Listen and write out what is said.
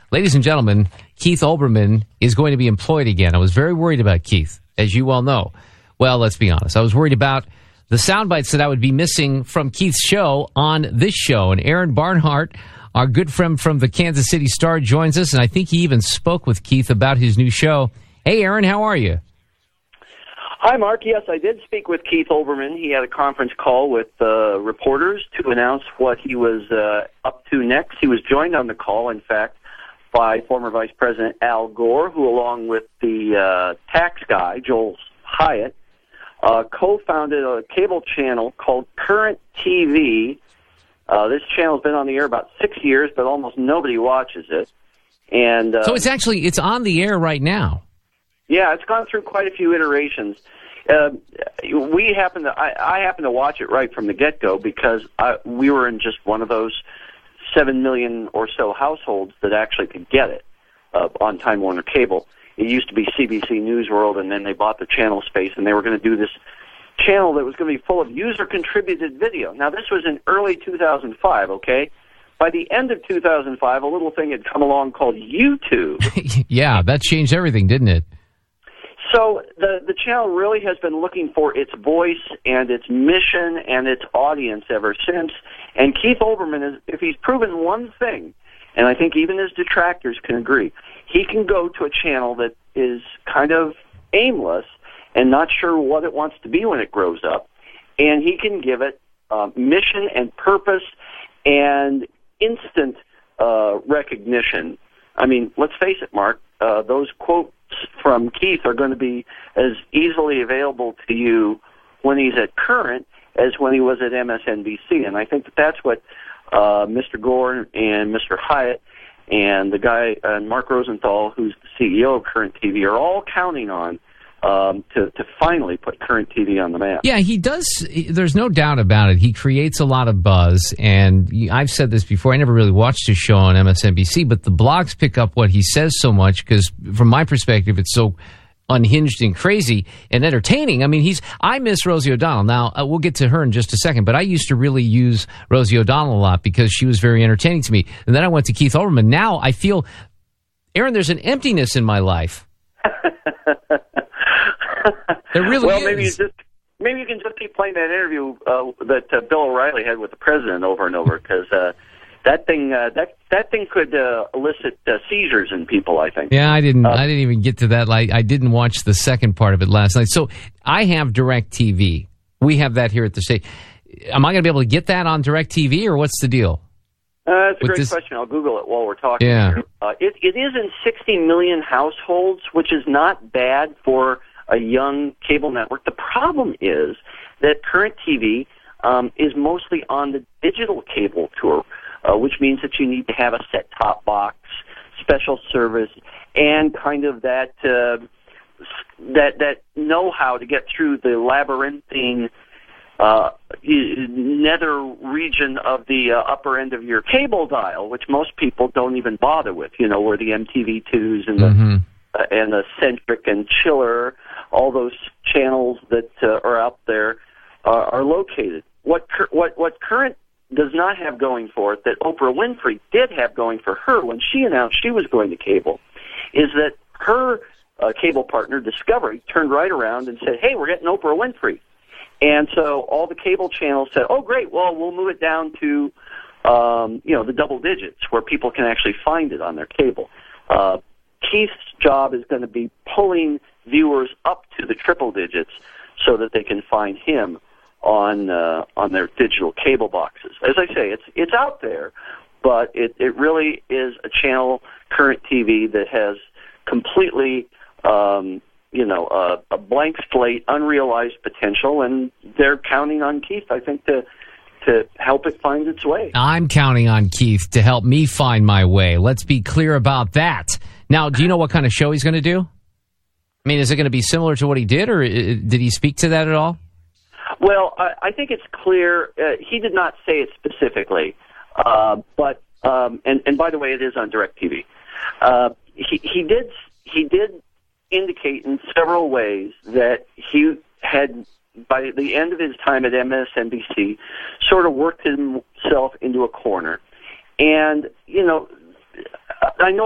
Ladies and gentlemen, Keith Olbermann is going to be employed again. I was very worried about Keith, as you well know. Well, let's be honest. I was worried about the sound bites that I would be missing from Keith's show on this show. And Aaron Barnhart, our good friend from the Kansas City Star, joins us. And I think he even spoke with Keith about his new show. Hey, Aaron, how are you? Hi, Mark. Yes, I did speak with Keith Olbermann. He had a conference call with reporters to announce what he was up to next. He was joined on the call, in fact, by former Vice President Al Gore, who, along with the tax guy, Joel Hyatt, co-founded a cable channel called Current TV. This channel's been on the air about 6 years, but almost nobody watches it. And so it's on the air right now. Yeah, it's gone through quite a few iterations. I happen to watch it right from the get-go because we were in just one of those 7 million or so households that actually could get it on Time Warner Cable. It used to be CBC News World, and then they bought the channel space, and they were going to do this channel that was going to be full of user-contributed video. Now, this was in early 2005, okay? By the end of 2005, a little thing had come along called YouTube. Yeah, that changed everything, didn't it? So the channel really has been looking for its voice and its mission and its audience ever since. And Keith Olbermann, if he's proven one thing, and I think even his detractors can agree, he can go to a channel that is kind of aimless and not sure what it wants to be when it grows up, and he can give it mission and purpose and instant recognition. I mean, let's face it, Mark, those quotes from Keith are going to be as easily available to you when he's at Current as when he was at MSNBC. And I think that's what Mr. Gore and Mr. Hyatt and the guy, Mark Rosenthal, who's the CEO of Current TV, are all counting on to finally put Current TV on the map. Yeah, he does. There's no doubt about it. He creates a lot of buzz, and I've said this before. I never really watched his show on MSNBC, but the blogs pick up what he says so much because, from my perspective, it's so unhinged and crazy and entertaining. I mean, I miss Rosie O'Donnell. Now, we'll get to her in just a second, but I used to really use Rosie O'Donnell a lot because she was very entertaining to me. And then I went to Keith Olbermann. Now I feel, Aaron, there's an emptiness in my life. There really well, is. Maybe you can just keep playing that interview that Bill O'Reilly had with the president over and over, because that thing could elicit seizures in people, I think. Yeah, I didn't even get to that. I didn't watch the second part of it last night. So I have DirecTV. We have that here at the state. Am I going to be able to get that on DirecTV, or what's the deal? That's a great question. I'll Google it while we're talking. Yeah. Here. It is in 60 million households, which is not bad for a young cable network. The problem is that Current TV is mostly on the digital cable tour, which means that you need to have a set-top box, special service, and kind of that know-how to get through the labyrinthine nether region of the upper end of your cable dial, which most people don't even bother with, where the MTV2s and the Centric and Chiller, all those channels that are out there are located. What Current does not have going for it, that Oprah Winfrey did have going for her when she announced she was going to cable, is that her cable partner, Discovery, turned right around and said, hey, we're getting Oprah Winfrey. And so all the cable channels said, oh, great, well, we'll move it down to, the double digits where people can actually find it on their cable. Keith's job is going to be pulling viewers up to the triple digits so that they can find him on their digital cable boxes. As I say, it's out there, but it really is a channel, Current TV, that has completely a blank slate, unrealized potential, and they're counting on Keith, I think, to help it find its way. I'm counting on Keith to help me find my way. Let's be clear about that. Now, do you know what kind of show he's going to do? I mean, is it going to be similar to what he did, or did he speak to that at all? Well, I think it's clear. He did not say it specifically, but by the way, it is on DirecTV. He did indicate in several ways that he had, by the end of his time at MSNBC, sort of worked himself into a corner. And, I know